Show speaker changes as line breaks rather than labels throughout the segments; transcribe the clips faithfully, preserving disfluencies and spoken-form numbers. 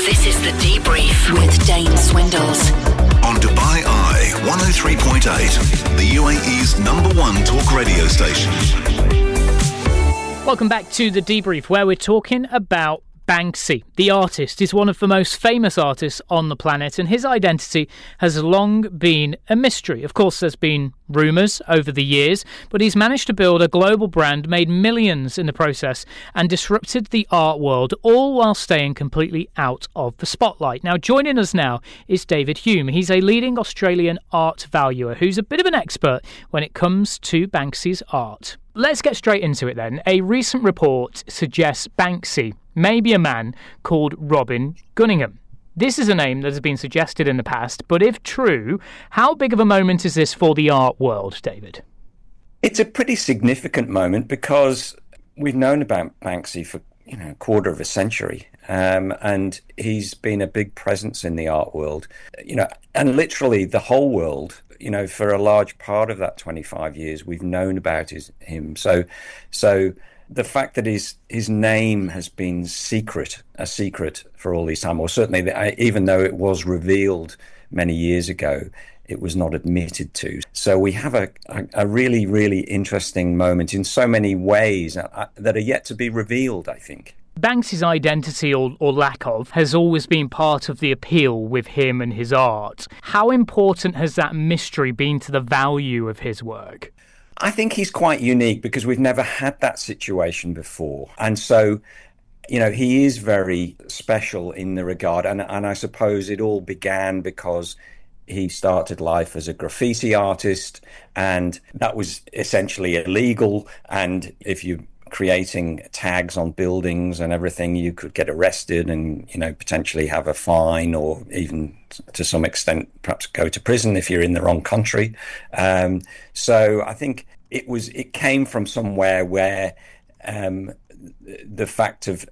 This is The Debrief with Dane Swindles.
On Dubai Eye one oh three point eight, the U A E's number one talk radio station.
Welcome back to The Debrief, where we're talking about Banksy. The artist is one of the most famous artists on the planet, and his identity has long been a mystery. Of course, there's been rumours over the years, but he's managed to build a global brand, made millions in the process, and disrupted the art world, all while staying completely out of the spotlight. Now, joining us now is David Hume. He's a leading Australian art valuer who's a bit of an expert when it comes to Banksy's art. Let's get straight into it then. A recent report suggests Banksy may be a man called Robin Gunningham. This is a name that has been suggested in the past, but if true, how big of a moment is this for the art world, David?
It's a pretty significant moment because we've known about Banksy for, you know, a quarter of a century, um, and he's been a big presence in the art world, you know, and literally the whole world. You know, for a large part of that twenty-five years, we've known about his, him. So, so the fact that his his name has been secret, a secret for all these time, or certainly the, even though it was revealed many years ago, it was not admitted to. So we have a, a, a really, really interesting moment in so many ways uh, that are yet to be revealed, I think.
Banksy's identity, or, or lack of, has always been part of the appeal with him and his art. How important has that mystery been to the value of his work?
I think he's quite unique because we've never had that situation before. And so, you know, he is very special in the regard. And, and I suppose it all began because he started life as a graffiti artist, and that was essentially illegal. And if you creating tags on buildings and everything, you could get arrested and, you know, potentially have a fine, or even to some extent perhaps go to prison if you're in the wrong country. Um, so I think it was it came from somewhere where um, the fact of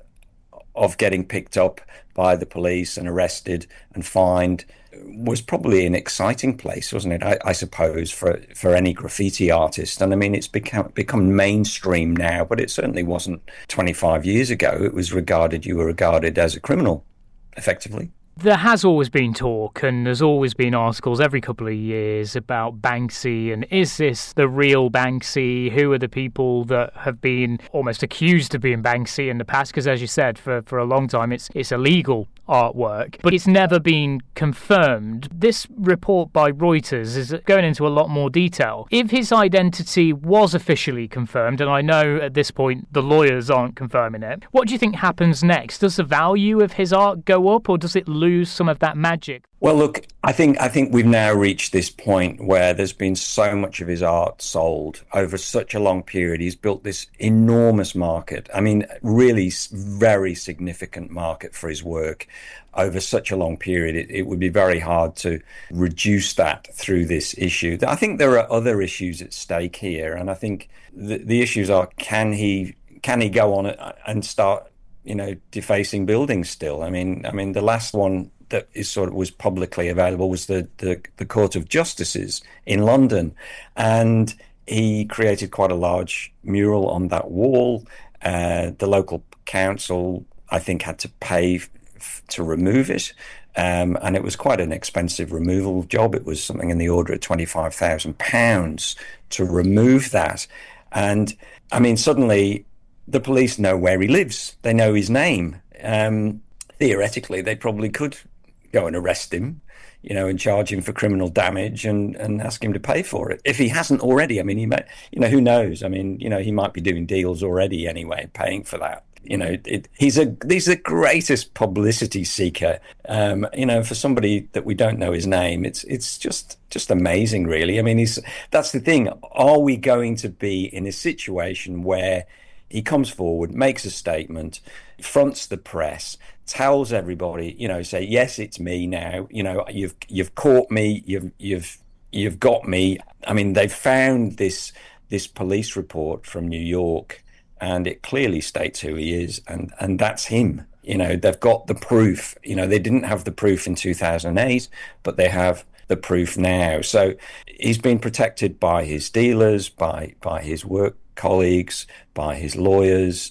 of getting picked up by the police and arrested and fined was probably an exciting place, wasn't it? I, I suppose for for any graffiti artist. And I mean, it's become become mainstream now, but it certainly wasn't twenty-five years ago. It was regarded, you were regarded as a criminal, effectively.
There has always been talk, and there's always been articles every couple of years about Banksy, and is this the real Banksy? Who are the people that have been almost accused of being Banksy in the past? Because as you said, for, for a long time, it's it's illegal artwork, but it's never been confirmed. This report by Reuters is going into a lot more detail. If his identity was officially confirmed, and I know at this point the lawyers aren't confirming it, what do you think happens next? Does the value of his art go up, or does it lose some of that magic?
Well, look, I think I think we've now reached this point where there's been so much of his art sold over such a long period. He's built this enormous market. I mean, really very significant market for his work over such a long period. It, it would be very hard to reduce that through this issue. I think there are other issues at stake here, and I think the, the issues are: can he can he go on and start, you know, defacing buildings still? I mean, I mean, the last one that is sort of was publicly available was the, the, the Court of Justices in London. And he created quite a large mural on that wall. Uh, the local council, I think, had to pay f- to remove it. Um, and it was quite an expensive removal job. It was something in the order of twenty-five thousand pounds to remove that. And I mean, suddenly the police know where he lives. They know his name. Um, theoretically, they probably could go and arrest him, you know, and charge him for criminal damage and, and ask him to pay for it. If he hasn't already, I mean, he may, you know, who knows? I mean, you know, he might be doing deals already anyway, paying for that. You know, it, he's a he's the greatest publicity seeker. Um, you know, for somebody that we don't know his name, it's it's just just amazing, really. I mean, he's that's the thing. Are we going to be in a situation where he comes forward, makes a statement, fronts the press, tells everybody, you know, say, yes, it's me now. You know, you've you've caught me. You've you've you've got me. I mean, they found this this police report from New York, and it clearly states who he is, and and that's him. You know, they've got the proof. You know, they didn't have the proof in two thousand eight, but they have the proof now. So he's been protected by his dealers, by by his work colleagues, by his lawyers,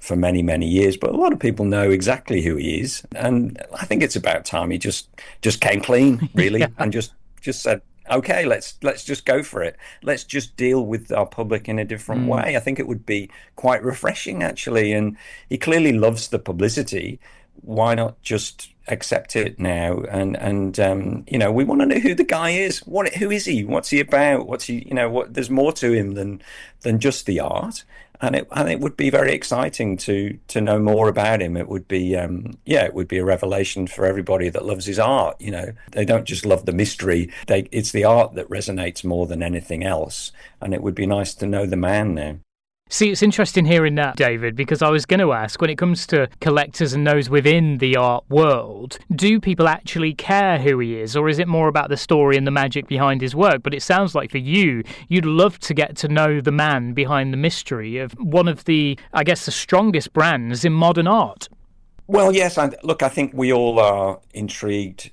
for many, many years, but a lot of people know exactly who he is. And I think it's about time he just just came clean, really, yeah. and just just said, okay, let's let's just go for it. Let's just deal with our public in a different mm. way. I think it would be quite refreshing, actually. And he clearly loves the publicity. Why not just accept it now? And and um, you know, we want to know who the guy is. What who is he? What's he about? What's he? You know, what? There's more to him than than just the art. And it and it would be very exciting to to know more about him. It would be um, yeah, it would be a revelation for everybody that loves his art. You know, they don't just love the mystery; they it's the art that resonates more than anything else. And it would be nice to know the man now.
See, it's interesting hearing that, David, because I was going to ask, when it comes to collectors and those within the art world, do people actually care who he is, or is it more about the story and the magic behind his work? But it sounds like for you, you'd love to get to know the man behind the mystery of one of the, I guess, the strongest brands in modern art.
Well, yes, and look, I think we all are intrigued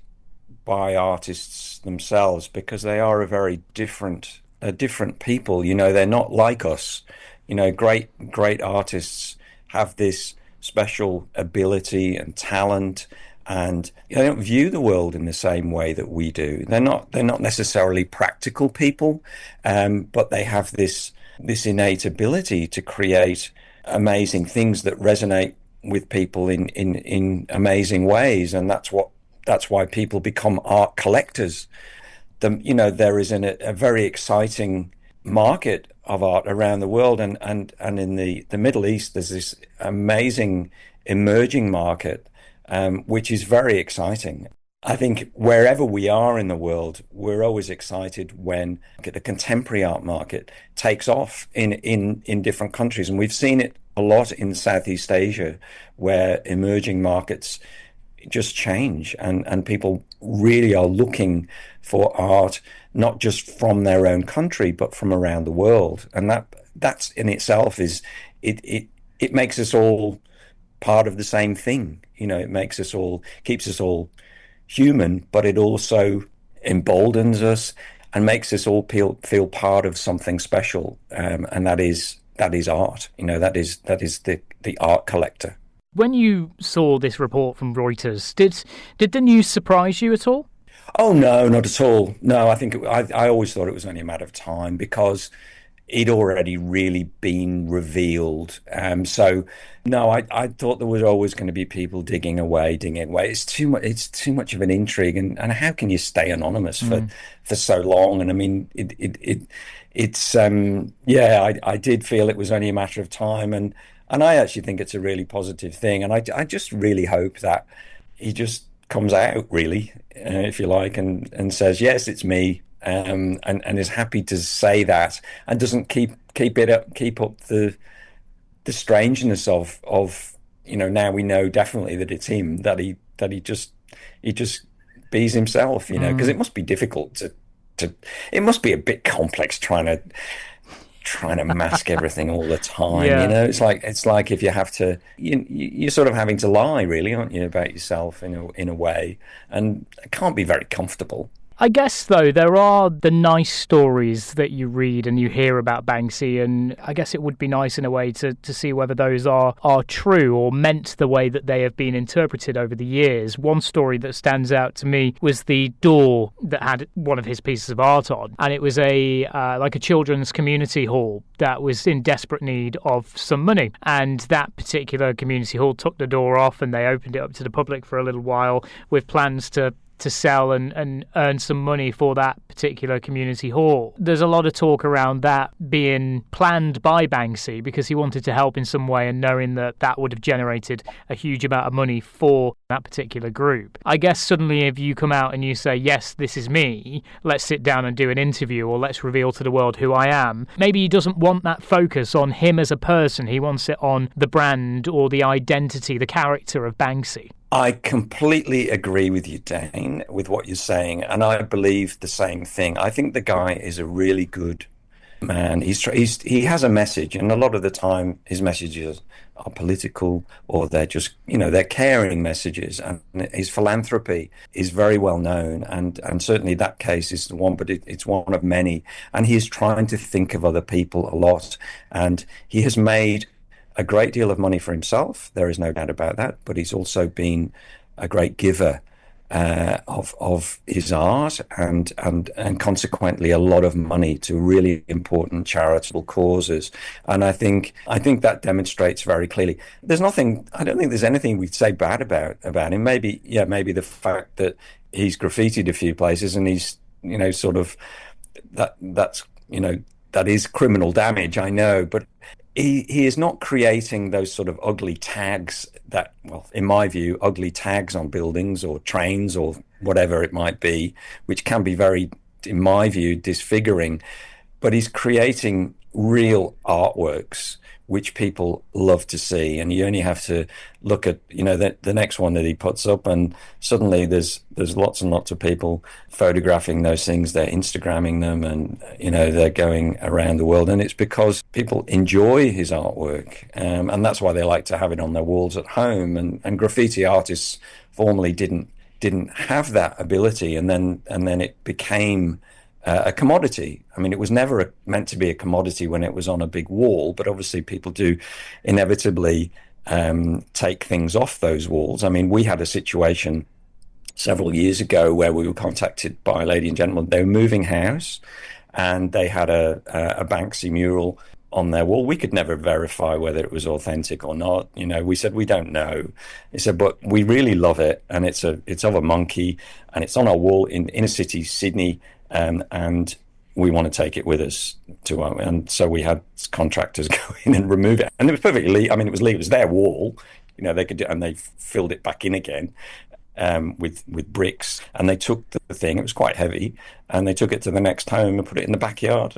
by artists themselves because they are a very different, a different people. You know, they're not like us. You know, great, great artists have this special ability and talent, and they don't view the world in the same way that we do. They're not, they're not necessarily practical people, um, but they have this, this innate ability to create amazing things that resonate with people in, in, in amazing ways, and that's what, that's why people become art collectors. The, you know, there is an, a very exciting market of art around the world, and and and in the the Middle East there's this amazing emerging market, um which is very exciting. I think wherever we are in the world, we're always excited when the contemporary art market takes off in in in different countries, and we've seen it a lot in Southeast Asia, where emerging markets just change, and and people really are looking for art not just from their own country but from around the world, and that that's in itself is it it it makes us all part of the same thing. You know, it makes us all, keeps us all human, but it also emboldens us and makes us all feel feel part of something special, um, and that is that is art. You know, that is that is the the art collector.
When you saw this report from Reuters, did did the news surprise you at all?
Oh, no, not at all. No, I think it, I, I always thought it was only a matter of time because it'd already really been revealed. Um, so, no, I, I thought there was always going to be people digging away, digging away. It's too much. It's too much of an intrigue, and, and how can you stay anonymous for, mm. for so long? And I mean, it it, it it's um, yeah, I I did feel it was only a matter of time, and and I actually think it's a really positive thing, and I I just really hope that he just comes out, really, uh, if you like, and, and says, yes, it's me, um, and, and is happy to say that, and doesn't keep keep it up, keep up the the strangeness of of you know, now we know definitely that it's him, that he that he just he just bees himself, you know, because mm. it must be difficult to to it must be a bit complex trying to trying to mask everything all the time. Yeah. You know, it's like it's like if you have to, you, you're sort of having to lie, really, aren't you, about yourself in a in a way, and it can't be very comfortable.
I guess, though, there are the nice stories that you read and you hear about Banksy, and I guess it would be nice in a way to, to see whether those are, are true or meant the way that they have been interpreted over the years. One story that stands out to me was the door that had one of his pieces of art on, and it was a uh, like a children's community hall that was in desperate need of some money, and that particular community hall took the door off and they opened it up to the public for a little while with plans to to sell and, and earn some money for that particular community hall. There's a lot of talk around that being planned by Banksy because he wanted to help in some way, and knowing that that would have generated a huge amount of money for that particular group. I guess suddenly if you come out and you say, yes, this is me, let's sit down and do an interview, or let's reveal to the world who I am, maybe he doesn't want that focus on him as a person. He wants it on the brand or the identity, the character of Banksy.
I completely agree with you, Dane, with what you're saying, and I believe the same thing. I think the guy is a really good man. He's, he's he has a message, and a lot of the time his messages are political, or they're just, you know, they're caring messages, and his philanthropy is very well known, and, and certainly that case is the one, but it, it's one of many, and he is trying to think of other people a lot, and he has made a great deal of money for himself. There is no doubt about that. But he's also been a great giver uh, of of his art and and and consequently a lot of money to really important charitable causes. And I think I think that demonstrates very clearly. There's nothing. I don't think there's anything we'd say bad about about him. Maybe yeah, maybe the fact that he's graffitied a few places and he's you know sort of that that's you know that is criminal damage. I know, but. He, he is not creating those sort of ugly tags that, well, in my view, ugly tags on buildings or trains or whatever it might be, which can be very, in my view, disfiguring. But he's creating real artworks which people love to see. And you only have to look at, you know, the, the next one that he puts up, and suddenly there's there's lots and lots of people photographing those things. They're Instagramming them, and, you know, they're going around the world. And it's because people enjoy his artwork. Um, and that's why they like to have it on their walls at home. And, and graffiti artists formerly didn't didn't have that ability. And then and then it became Uh, a commodity. I mean, it was never a, meant to be a commodity when it was on a big wall, but obviously people do inevitably um, take things off those walls. I mean, we had a situation several years ago where we were contacted by a lady and gentleman. They were moving house and they had a, a, a Banksy mural on their wall. We could never verify whether it was authentic or not. You know, we said, we don't know. He said, but we really love it. And it's a it's of a monkey and it's on our wall in inner city Sydney. Um, and we want to take it with us to, uh, and so we had contractors go in and remove it, and it was perfectly legal. I mean, it was legal. It was their wall, you know. They could do, and they filled it back in again um, with with bricks, and they took the thing. It was quite heavy, and they took it to the next home and put it in the backyard,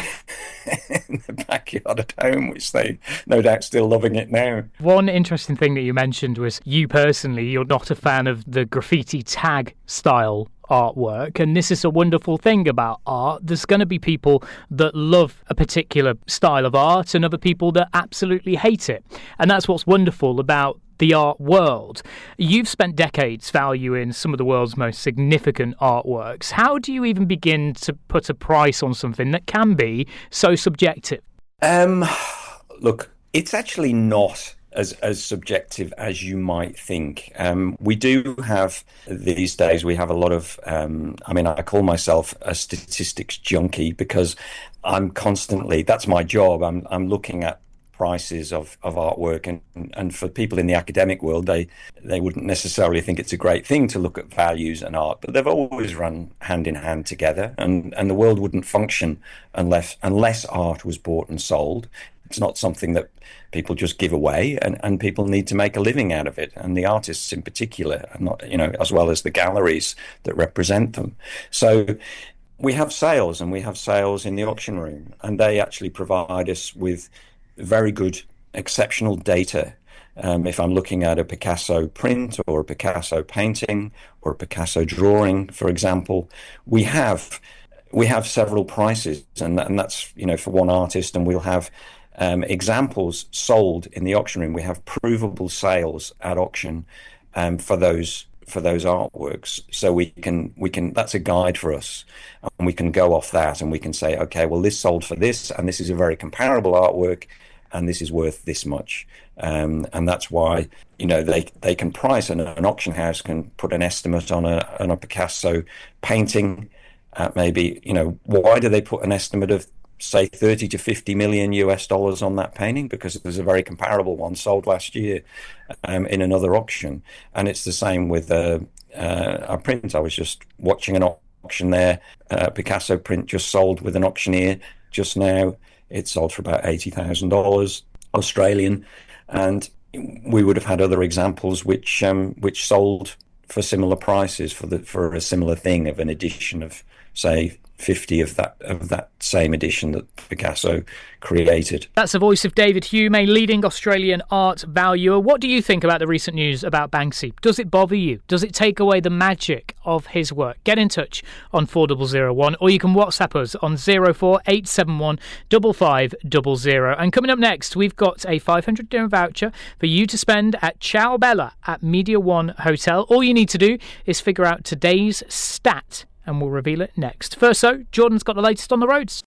in the backyard at home, which they no doubt still loving it now.
One interesting thing that you mentioned was you personally, you're not a fan of the graffiti tag style artwork, and this is a wonderful thing about art. There's going to be people that love a particular style of art and other people that absolutely hate it, and that's what's wonderful about the art world. You've spent decades valuing some of the world's most significant artworks. How do you even begin to put a price on something that can be so subjective? Um,
look, it's actually not as as subjective as you might think. Um, we do have, these days, we have a lot of, um, I mean, I call myself a statistics junkie because I'm constantly, that's my job. I'm I'm looking at prices of, of artwork, and, and for people in the academic world, they, they wouldn't necessarily think it's a great thing to look at values and art, but they've always run hand in hand together, and, and the world wouldn't function unless unless art was bought and sold. It's not something that people just give away, and, and people need to make a living out of it. And the artists in particular, and not, you know, as well as the galleries that represent them. So we have sales, and we have sales in the auction room, and they actually provide us with very good, exceptional data. Um, if I'm looking at a Picasso print or a Picasso painting or a Picasso drawing, for example, we have we have several prices, and, and that's, you know, for one artist, and we'll have Um, examples sold in the auction room. We have provable sales at auction um, for those for those artworks. So we can we can that's a guide for us, and we can go off that and we can say, okay, well, this sold for this, and this is a very comparable artwork, and this is worth this much. Um, and that's why, you know, they they can price, and an auction house can put an estimate on a on a Picasso painting. Uh, maybe, you know, why do they put an estimate of, say, thirty to fifty million U S dollars on that painting? Because there's a very comparable one sold last year um, in another auction. And it's the same with uh, uh, a print. I was just watching an auction there. Uh, Picasso print just sold with an auctioneer just now. It sold for about eighty thousand dollars Australian. And we would have had other examples which um, which sold for similar prices for the for a similar thing of an edition of, say, fifty of that of that same edition that Picasso created.
That's the voice of David Hume, a leading Australian art valuer. What do you think about the recent news about Banksy? Does it bother you? Does it take away the magic of his work? Get in touch on four zero zero one, or you can WhatsApp us on zero four eight seven one five five zero zero. And coming up next, we've got a five hundred dirham voucher for you to spend at Ciao Bella at Media One Hotel. All you need to do is figure out today's stat, and we'll reveal it next. First, so Jordan's got the latest on the roads.